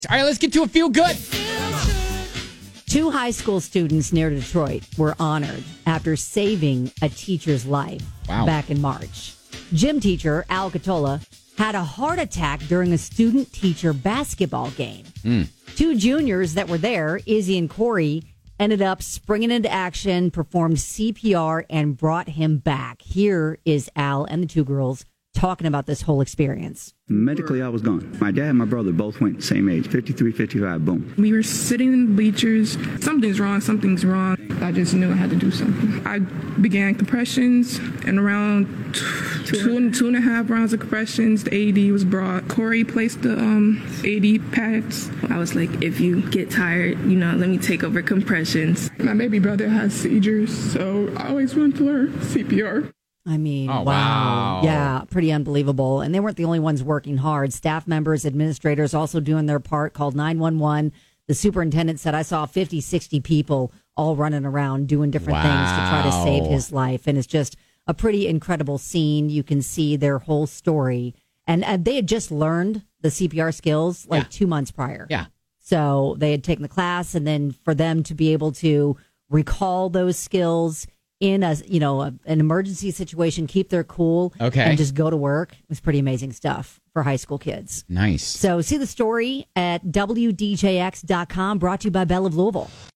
All right, let's get to a feel good. 2 high school students near Detroit were honored after saving a teacher's life back in March. Gym teacher Al Catola had a heart attack during a student-teacher basketball game. 2 juniors that were there, Izzy and Corey, ended up springing into action, performed CPR, and brought him back. Here is Al and the 2 girls talking about this whole experience. Medically, I was gone. My dad and my brother both went the same age, 53, 55, boom. We were sitting in the bleachers. Something's wrong. I just knew I had to do something. I began compressions, and around two and a half rounds of compressions, the AED was brought. Corey placed the AED pads. I was like, if you get tired, let me take over compressions. My baby brother has seizures, so I always wanted to learn CPR. I mean, wow. Yeah, pretty unbelievable. And they weren't the only ones working hard. Staff members, administrators also doing their part, called 911. The superintendent said, I saw 50, 60 people all running around doing different things to try to save his life. And it's just a pretty incredible scene. You can see their whole story. And they had just learned the CPR skills 2 months prior. Yeah. So they had taken the class, and then for them to be able to recall those skills in an emergency situation, keep their cool, and just go to work. It was pretty amazing stuff for high school kids. Nice. So see the story at WDJX.com, brought to you by Bell of Louisville.